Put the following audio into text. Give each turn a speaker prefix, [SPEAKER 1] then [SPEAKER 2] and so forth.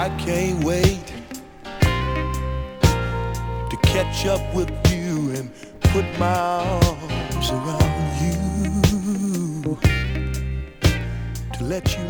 [SPEAKER 1] I can't wait to catch up with you and put my arms around you, to let you